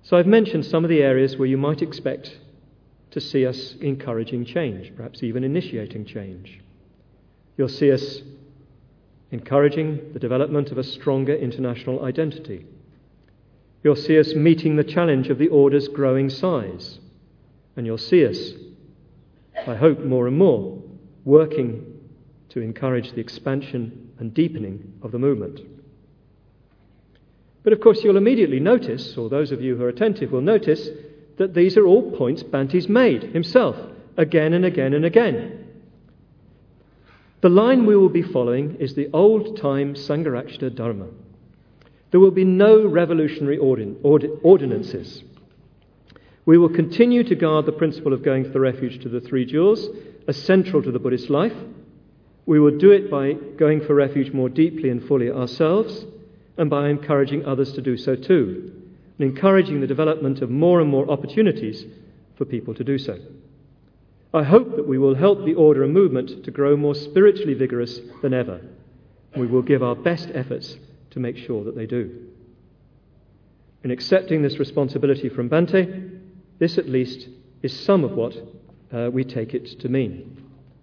So I've mentioned some of the areas where you might expect to see us encouraging change, perhaps even initiating change. You'll see us encouraging the development of a stronger international identity. You'll see us meeting the challenge of the Order's growing size. And you'll see us, I hope more and more, working to encourage the expansion and deepening of the movement. But of course you'll immediately notice, or those of you who are attentive will notice, that these are all points Bante's made himself, again and again and again. The line we will be following is the old-time Sangharakshita Dharma. There will be no revolutionary ordinances. We will continue to guard the principle of going for refuge to the three jewels as central to the Buddhist life. We will do it by going for refuge more deeply and fully ourselves, and by encouraging others to do so too, and encouraging the development of more and more opportunities for people to do so. I hope that we will help the Order and movement to grow more spiritually vigorous than ever. We will give our best efforts to make sure that they do. In accepting this responsibility from Bante, this at least is some of what we take it to mean.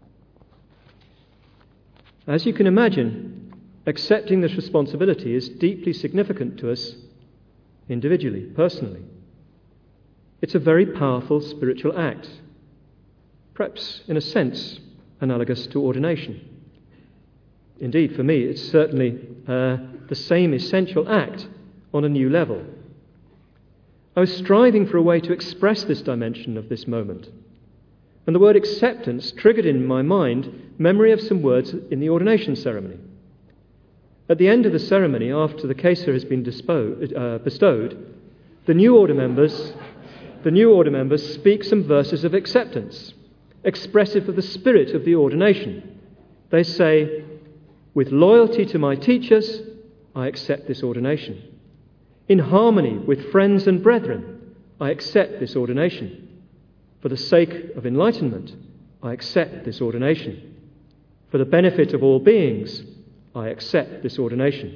As you can imagine, accepting this responsibility is deeply significant to us individually, personally. It's a very powerful spiritual act, perhaps in a sense analogous to ordination. Indeed, for me, it's certainly the same essential act on a new level. I was striving for a way to express this dimension of this moment, and the word acceptance triggered in my mind memory of some words in the ordination ceremony. At the end of the ceremony, after the Kesa has been bestowed, the new order members speak some verses of acceptance, expressive of the spirit of the ordination. They say, "With loyalty to my teachers, I accept this ordination. In harmony with friends and brethren, I accept this ordination. For the sake of enlightenment, I accept this ordination. For the benefit of all beings, I accept this ordination."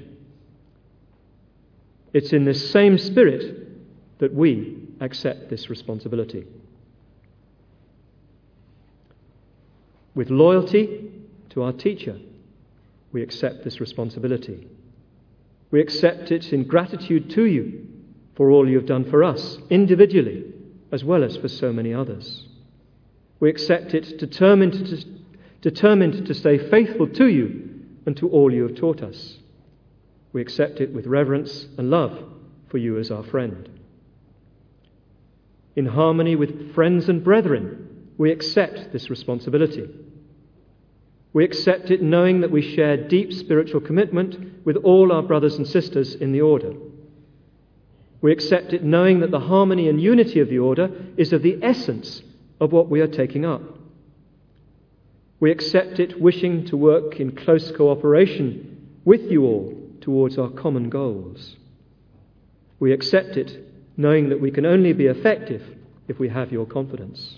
It's in this same spirit that we accept this responsibility. With loyalty to our teacher, we accept this responsibility. We accept it in gratitude to you for all you have done for us, individually, as well as for so many others. We accept it determined to stay faithful to you and to all you have taught us. We accept it with reverence and love for you as our friend. In harmony with friends and brethren, we accept this responsibility. We accept it knowing that we share deep spiritual commitment with all our brothers and sisters in the Order. We accept it knowing that the harmony and unity of the Order is of the essence of what we are taking up. We accept it wishing to work in close cooperation with you all towards our common goals. We accept it knowing that we can only be effective if we have your confidence.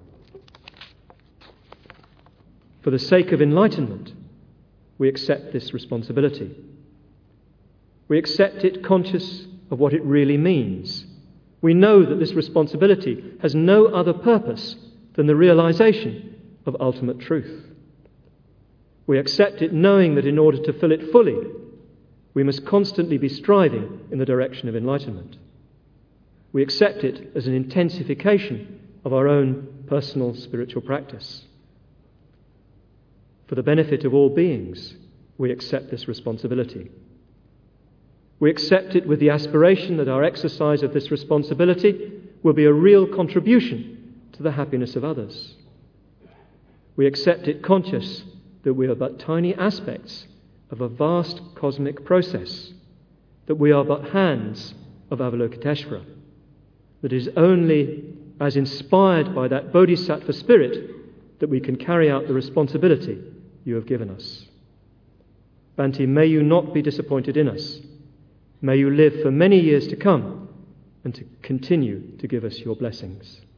For the sake of enlightenment, we accept this responsibility. We accept it conscious of what it really means. We know that this responsibility has no other purpose than the realization of ultimate truth. We accept it knowing that in order to fill it fully, we must constantly be striving in the direction of enlightenment. We accept it as an intensification of our own personal spiritual practice. For the benefit of all beings, we accept this responsibility. We accept it with the aspiration that our exercise of this responsibility will be a real contribution to the happiness of others. We accept it conscious that we are but tiny aspects of a vast cosmic process, that we are but hands of Avalokiteshvara, that it is only as inspired by that bodhisattva spirit that we can carry out the responsibility you have given us. Bante, may you not be disappointed in us. May you live for many years to come and to continue to give us your blessings.